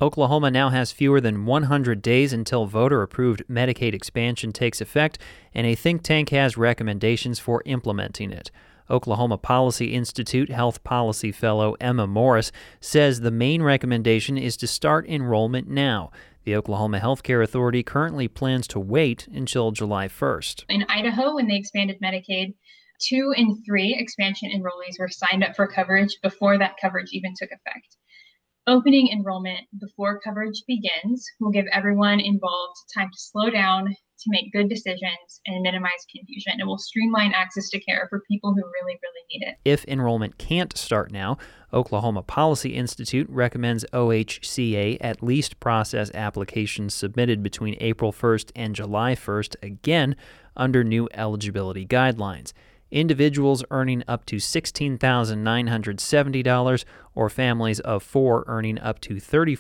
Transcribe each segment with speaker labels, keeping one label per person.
Speaker 1: Oklahoma now has fewer than 100 days until voter-approved Medicaid expansion takes effect, and a think tank has recommendations for implementing it. Oklahoma Policy Institute Health Policy Fellow Emma Morris says the main recommendation is to start enrollment now. The Oklahoma Healthcare Authority currently plans to wait until July 1st.
Speaker 2: In Idaho, when they expanded Medicaid, 2 in 3 expansion enrollees were signed up for coverage before that coverage even took effect. Opening enrollment before coverage begins will give everyone involved time to slow down, to make good decisions, and minimize confusion. It will streamline access to care for people who really, really need it.
Speaker 1: If enrollment can't start now, Oklahoma Policy Institute recommends OHCA at least process applications submitted between April 1st and July 1st again under new eligibility guidelines. Individuals earning up to $16,970 or families of 4 earning up to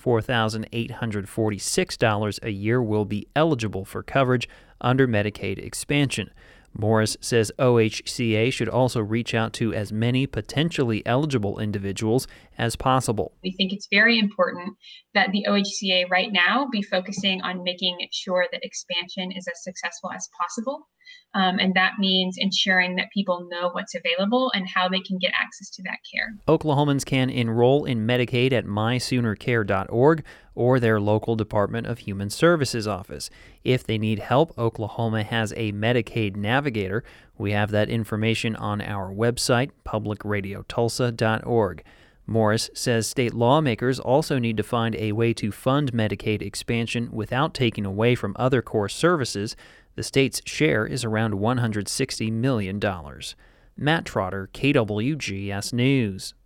Speaker 1: $34,846 a year will be eligible for coverage under Medicaid expansion. Morris says OHCA should also reach out to as many potentially eligible individuals as possible.
Speaker 2: We think it's very important that the OHCA right now be focusing on making sure that expansion is as successful as possible. And that means ensuring that people know what's available and how they can get access to that care.
Speaker 1: Oklahomans can enroll in Medicaid at mysoonercare.org or their local Department of Human Services office. If they need help, Oklahoma has a Medicaid navigator. We have that information on our website, publicradiotulsa.org. Morris says state lawmakers also need to find a way to fund Medicaid expansion without taking away from other core services. The state's share is around $160 million. Matt Trotter, KWGS News.